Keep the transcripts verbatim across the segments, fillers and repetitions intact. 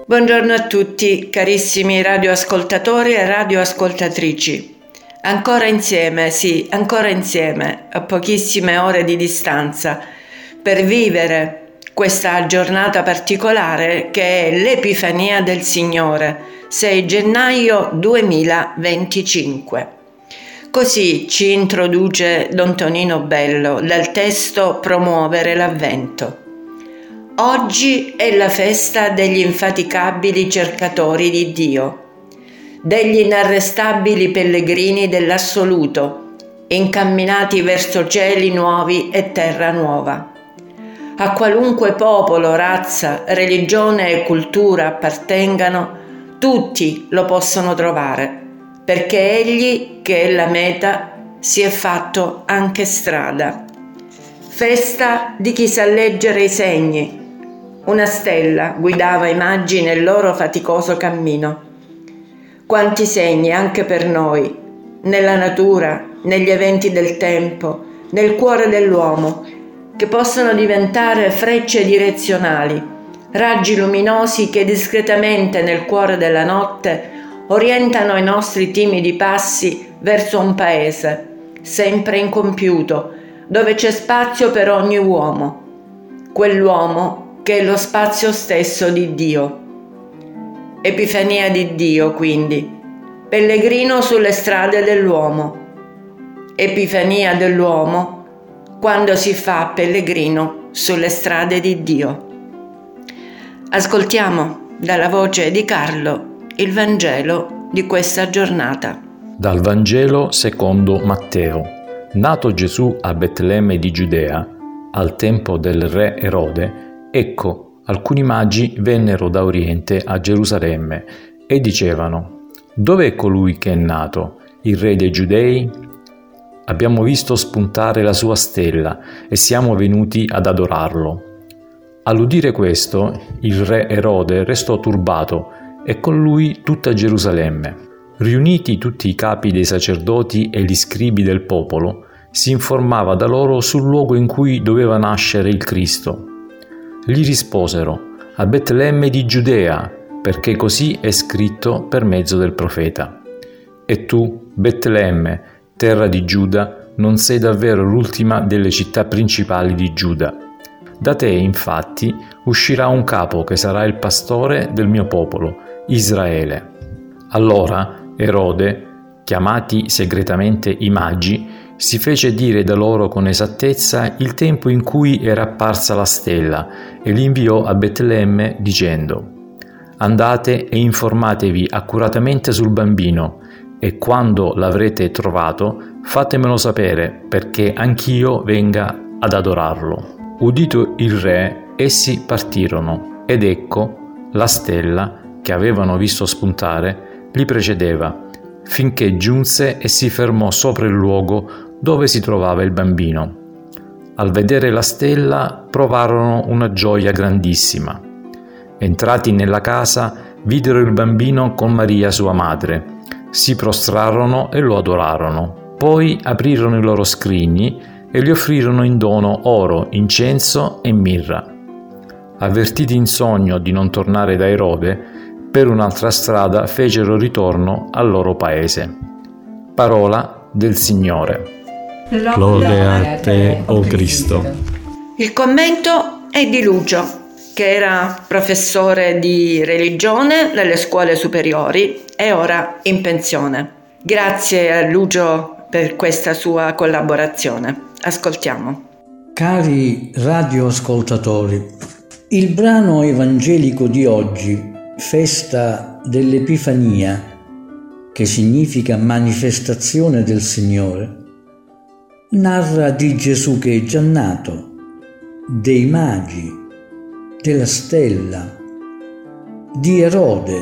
Buongiorno a tutti, carissimi radioascoltatori e radioascoltatrici. Ancora insieme, sì, ancora insieme, a pochissime ore di distanza, per vivere questa giornata particolare che è l'Epifania del Signore, sei gennaio duemilaventicinque. Così ci introduce Don Tonino Bello dal testo Promuovere l'Avvento. Oggi è la festa degli infaticabili cercatori di Dio, degli inarrestabili pellegrini dell'assoluto, incamminati verso cieli nuovi e terra nuova. A qualunque popolo, razza, religione e cultura appartengano, tutti lo possono trovare, perché egli, che è la meta, si è fatto anche strada. Festa di chi sa leggere i segni. Una stella guidava i magi nel loro faticoso cammino. Quanti segni anche per noi, nella natura, negli eventi del tempo, nel cuore dell'uomo, che possono diventare frecce direzionali, raggi luminosi che discretamente nel cuore della notte orientano i nostri timidi passi verso un paese, sempre incompiuto, dove c'è spazio per ogni uomo, quell'uomo che è lo spazio stesso di Dio. Epifania di Dio, quindi, pellegrino sulle strade dell'uomo. Epifania dell'uomo quando si fa pellegrino sulle strade di Dio. Ascoltiamo dalla voce di Carlo il Vangelo di questa giornata. Dal Vangelo secondo Matteo. Nato Gesù a Betlemme di Giudea, al tempo del re Erode, ecco, alcuni magi vennero da Oriente a Gerusalemme e dicevano: «Dov'è colui che è nato, il re dei Giudei? Abbiamo visto spuntare la sua stella e siamo venuti ad adorarlo». All'udire questo, il re Erode restò turbato e con lui tutta Gerusalemme. Riuniti tutti i capi dei sacerdoti e gli scribi del popolo, si informava da loro sul luogo in cui doveva nascere il Cristo. Gli risposero: «A Betlemme di Giudea, perché così è scritto per mezzo del profeta. E tu, Betlemme, terra di Giuda, non sei davvero l'ultima delle città principali di Giuda. Da te, infatti, uscirà un capo che sarà il pastore del mio popolo, Israele». Allora Erode, chiamati segretamente i magi, si fece dire da loro con esattezza il tempo in cui era apparsa la stella e li inviò a Betlemme dicendo: «Andate e informatevi accuratamente sul bambino e quando l'avrete trovato fatemelo sapere perché anch'io venga ad adorarlo». Udito il re, essi partirono ed ecco la stella che avevano visto spuntare li precedeva finché giunse e si fermò sopra il luogo dove si trovava il bambino. Al vedere la stella provarono una gioia grandissima. Entrati nella casa, videro il bambino con Maria sua madre, si prostrarono e lo adorarono. Poi aprirono i loro scrigni e gli offrirono in dono oro, incenso e mirra. Avvertiti in sogno di non tornare da Erode, per un'altra strada fecero ritorno al loro paese. Parola del Signore. Lode a te, o Cristo. Il commento è di Lucio, che era professore di religione nelle scuole superiori e ora in pensione. Grazie a Lucio per questa sua collaborazione. Ascoltiamo. Cari radioascoltatori, il brano evangelico di oggi, festa dell'Epifania, che significa manifestazione del Signore, narra di Gesù che è già nato, dei magi, della stella, di Erode,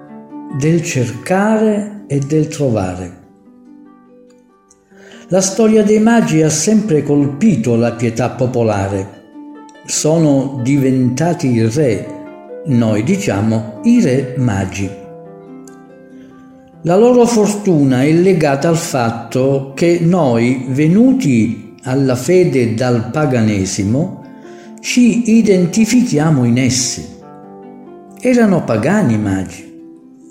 del cercare e del trovare. La storia dei magi ha sempre colpito la pietà popolare. Sono diventati re, noi diciamo i re magi. La loro fortuna è legata al fatto che noi, venuti alla fede dal paganesimo, ci identifichiamo in essi. erano pagani i magi.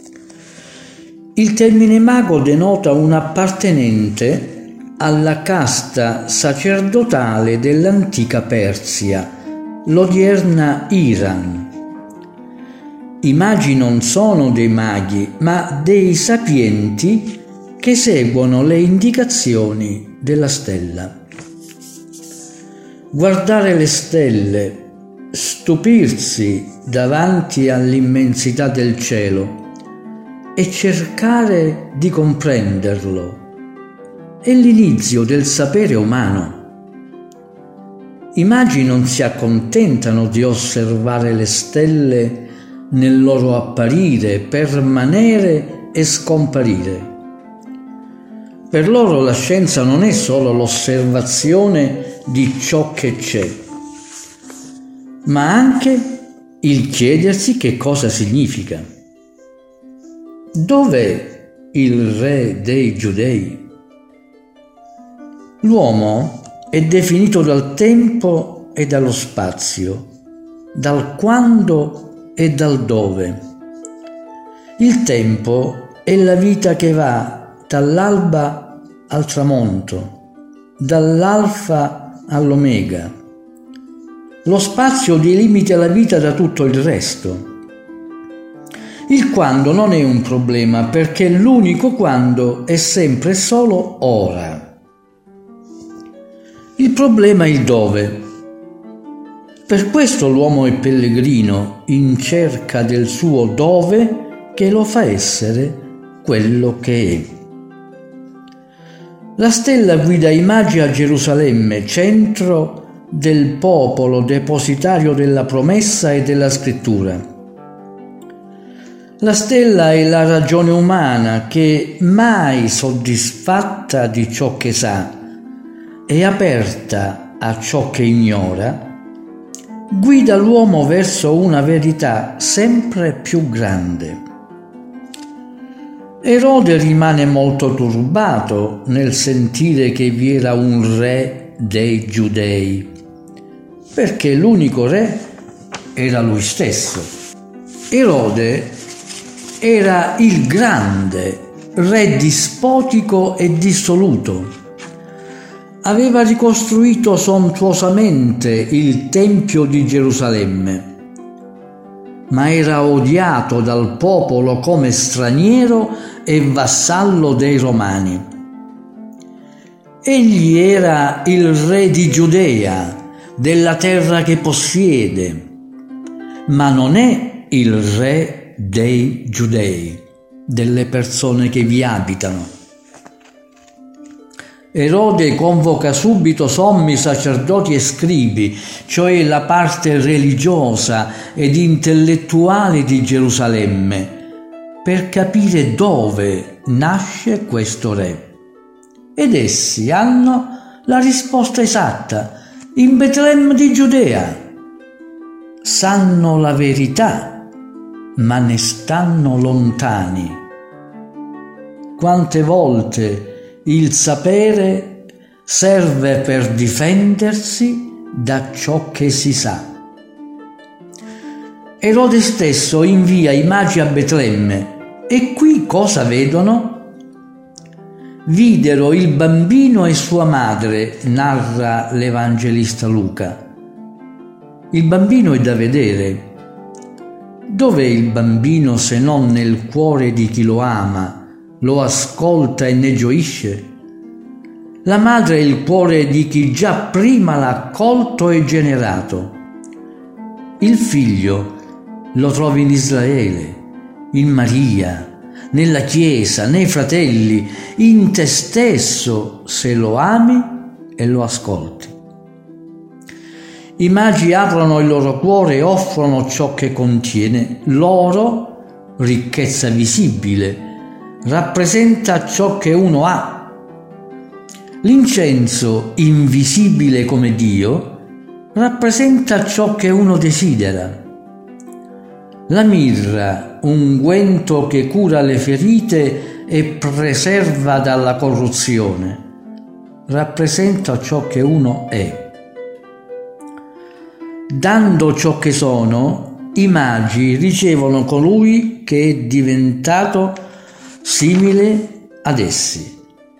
Il termine mago denota un appartenente alla casta sacerdotale dell'antica Persia, l'odierna Iran. I magi non sono dei maghi, ma dei sapienti che seguono le indicazioni della stella. Guardare le stelle, stupirsi davanti all'immensità del cielo e cercare di comprenderlo è l'inizio del sapere umano. I magi non si accontentano di osservare le stelle nel loro apparire, permanere e scomparire. Per loro la scienza non è solo l'osservazione di ciò che c'è, ma anche il chiedersi che cosa significa. Dov'è il re dei Giudei? L'uomo è definito dal tempo e dallo spazio, dal quando e dal dove. Il tempo è la vita che va dall'alba al tramonto, dall'alfa all'omega. Lo spazio delimita la vita da tutto il resto. Il quando non è un problema, perché l'unico quando è sempre solo ora. Il problema è il dove. Per questo l'uomo è pellegrino in cerca del suo dove che lo fa essere quello che è. La stella guida i magi a Gerusalemme, centro del popolo depositario della promessa e della scrittura. La stella è la ragione umana che, mai soddisfatta di ciò che sa e aperta a ciò che ignora, guida l'uomo verso una verità sempre più grande. Erode rimane molto turbato nel sentire che vi era un re dei Giudei, perché l'unico re era lui stesso. Erode era il grande, re dispotico e dissoluto. Aveva ricostruito sontuosamente il Tempio di Gerusalemme, ma era odiato dal popolo come straniero e vassallo dei Romani. Egli era il re di Giudea, della terra che possiede, ma non è il re dei Giudei, delle persone che vi abitano. Erode convoca subito sommi sacerdoti e scribi, cioè la parte religiosa ed intellettuale di Gerusalemme, per capire dove nasce questo re. Ed essi hanno la risposta esatta: in Betlemme di Giudea. Sanno la verità, ma ne stanno lontani. Quante volte il sapere serve per difendersi da ciò che si sa. Erode stesso invia i magi a Betlemme e qui cosa vedono? Videro il bambino e sua madre, narra l'Evangelista Luca. Il bambino è da vedere. Dov'è il bambino se non nel cuore di chi lo ama, lo ascolta e ne gioisce? La madre è il cuore di chi già prima l'ha accolto e generato. Il figlio lo trovi in Israele, in Maria, nella Chiesa, nei fratelli, in te stesso se lo ami e lo ascolti. I magi aprono il loro cuore e offrono ciò che contiene. Loro, ricchezza visibile, rappresenta ciò che uno ha. L'incenso, invisibile come Dio, rappresenta ciò che uno desidera. La mirra, unguento che cura le ferite e preserva dalla corruzione, rappresenta ciò che uno è. Dando ciò che sono, i magi ricevono colui che è diventato simile ad essi.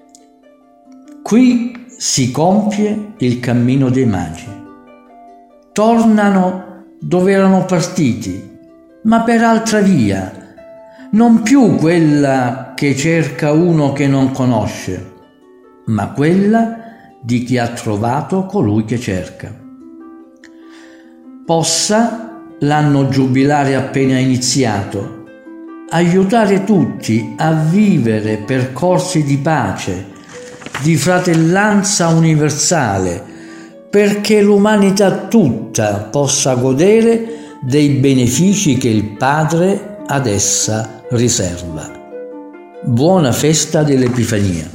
Qui si compie il cammino dei magi. Tornano dove erano partiti, ma per altra via, non più quella che cerca uno che non conosce, ma quella di chi ha trovato colui che cerca. Possa l'anno giubilare appena iniziato aiutare tutti a vivere percorsi di pace, di fratellanza universale, perché l'umanità tutta possa godere dei benefici che il Padre ad essa riserva. Buona festa dell'Epifania.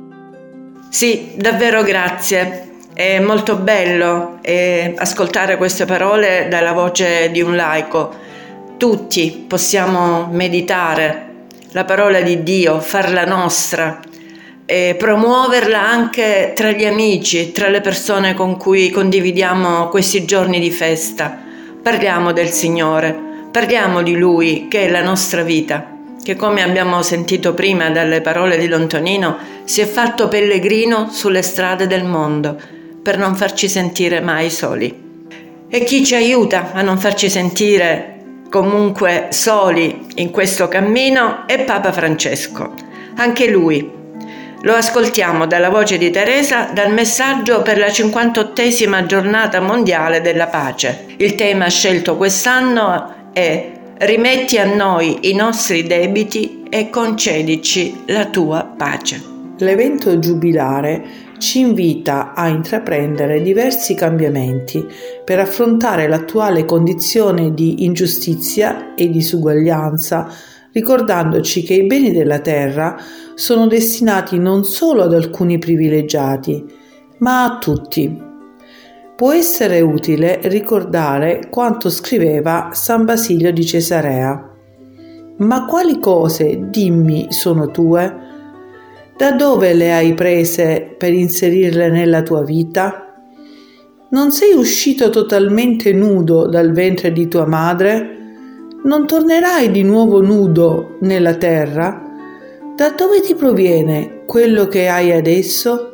Sì, davvero grazie. È molto bello eh, ascoltare queste parole dalla voce di un laico. Tutti possiamo meditare la parola di Dio, farla nostra e promuoverla anche tra gli amici, tra le persone con cui condividiamo questi giorni di festa. Parliamo del Signore, parliamo di Lui che è la nostra vita, che come abbiamo sentito prima dalle parole di Don Tonino si è fatto pellegrino sulle strade del mondo per non farci sentire mai soli. E chi ci aiuta a non farci sentire comunque soli in questo cammino è Papa Francesco. Anche lui lo ascoltiamo dalla voce di Teresa dal messaggio per la cinquantottesima giornata mondiale della pace. Il tema scelto quest'anno è rimetti a noi i nostri debiti e concedici la tua pace. L'evento giubilare ci invita a intraprendere diversi cambiamenti per affrontare l'attuale condizione di ingiustizia e disuguaglianza, ricordandoci che i beni della terra sono destinati non solo ad alcuni privilegiati, ma a tutti. Può essere utile ricordare quanto scriveva San Basilio di Cesarea. Ma quali cose, dimmi, sono tue? Da dove le hai prese per inserirle nella tua vita? Non sei uscito totalmente nudo dal ventre di tua madre? Non tornerai di nuovo nudo nella terra? Da dove ti proviene quello che hai adesso?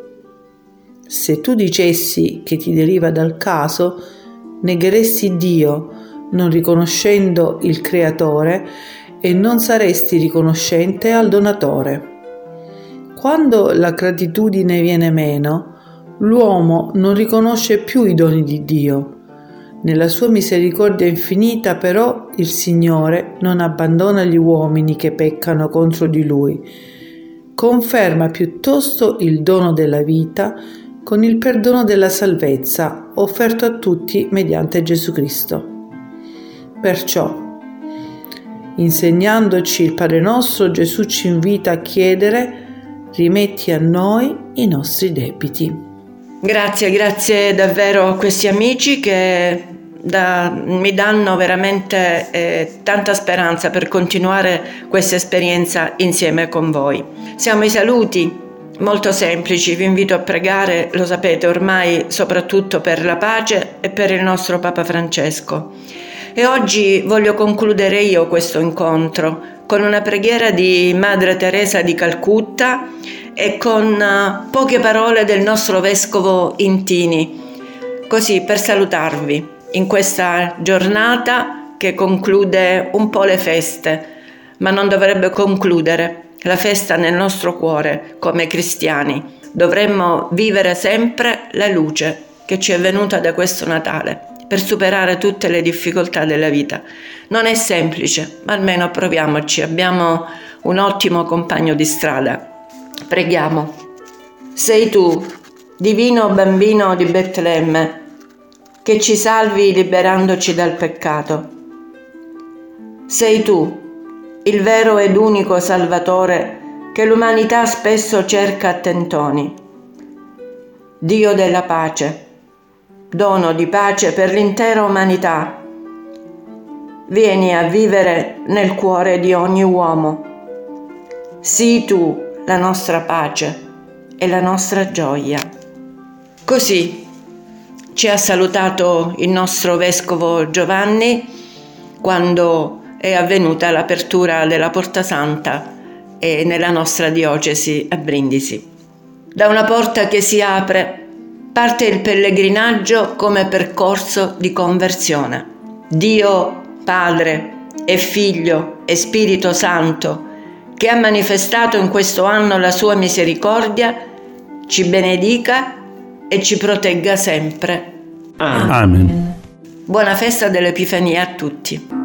Se tu dicessi che ti deriva dal caso, negheresti Dio, non riconoscendo il Creatore, e non saresti riconoscente al Donatore. Quando la gratitudine viene meno, l'uomo non riconosce più i doni di Dio. Nella sua misericordia infinita, però, il Signore non abbandona gli uomini che peccano contro di Lui. Conferma piuttosto il dono della vita con il perdono della salvezza offerto a tutti mediante Gesù Cristo. Perciò, insegnandoci il Padre nostro, Gesù ci invita a chiedere: rimetti a noi i nostri debiti. Grazie, grazie davvero a questi amici che da, mi danno veramente eh, tanta speranza per continuare questa esperienza insieme con voi. Siamo ai saluti molto semplici, vi invito a pregare, lo sapete ormai, soprattutto per la pace e per il nostro Papa Francesco. E oggi voglio concludere io questo incontro con una preghiera di Madre Teresa di Calcutta e con poche parole del nostro Vescovo Intini, così per salutarvi in questa giornata che conclude un po' le feste, ma non dovrebbe concludere la festa nel nostro cuore come cristiani. Dovremmo vivere sempre la luce che ci è venuta da questo Natale per superare tutte le difficoltà della vita. Non è semplice, ma almeno proviamoci. Abbiamo un ottimo compagno di strada. Preghiamo. Sei tu, divino bambino di Betlemme, che ci salvi liberandoci dal peccato. Sei tu, il vero ed unico Salvatore che l'umanità spesso cerca a tentoni. Dio della pace, dono di pace per l'intera umanità, vieni a vivere nel cuore di ogni uomo. Sii tu la nostra pace e la nostra gioia. Così ci ha salutato il nostro Vescovo Giovanni quando è avvenuta l'apertura della Porta Santa e nella nostra diocesi a Brindisi. Da una porta che si apre parte il pellegrinaggio come percorso di conversione. Dio Padre e Figlio e Spirito Santo, che ha manifestato in questo anno la sua misericordia, ci benedica e ci protegga sempre. Amen. Buona festa dell'Epifania a tutti.